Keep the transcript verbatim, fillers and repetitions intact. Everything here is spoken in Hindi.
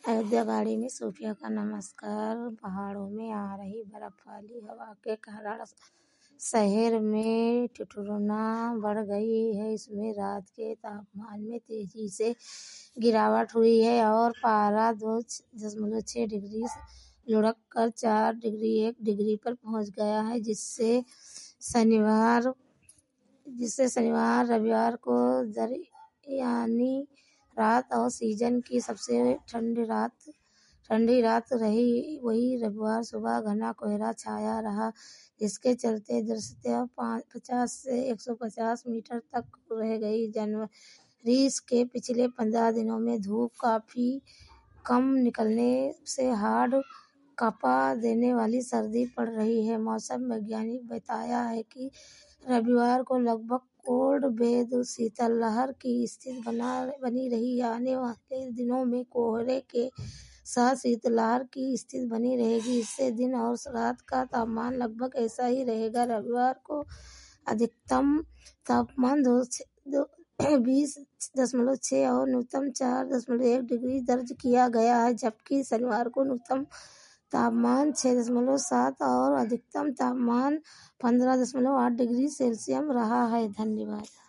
अयोध्या गाड़ी में सूफिया का नमस्कार। पहाड़ों में आ रही बर्फानी हवा के कारण शहर में ठिठुरना बढ़ गई है। इसमें रात के तापमान में तेजी से गिरावट हुई है और पारा दो दशमलव छह डिग्री लुढ़क कर चार डिग्री एक डिग्री पर पहुंच गया है, जिससे शनिवार जिससे शनिवार रविवार को दरमियानी रात और सीजन की सबसे ठंडी रात ठंडी रात रही। वही रविवार सुबह घना कोहरा छाया रहा, जिसके चलते दृश्यता पचास से एक सौ पचास मीटर तक रह गई। जनवरी के पिछले पंद्रह दिनों में धूप काफी कम निकलने से हाड़ कांपा देने वाली सर्दी पड़ रही है। मौसम वैज्ञानिक बताया है कि रविवार को लगभग कोल्ड वेव शीतलहर की स्थिति बना बनी रही। आने वाले दिनों में कोहरे के साथ शीतलहर की स्थिति बनी रहेगी। इससे दिन और रात का तापमान लगभग ऐसा ही रहेगा। रविवार को अधिकतम तापमान दो बीस दशमलव छह और न्यूनतम चार दशमलव एक डिग्री दर्ज किया गया है, जबकि शनिवार को न्यूनतम तापमान छह दशमलव सात और अधिकतम तापमान पंद्रह दशमलव आठ डिग्री सेल्सियस रहा है। धन्यवाद।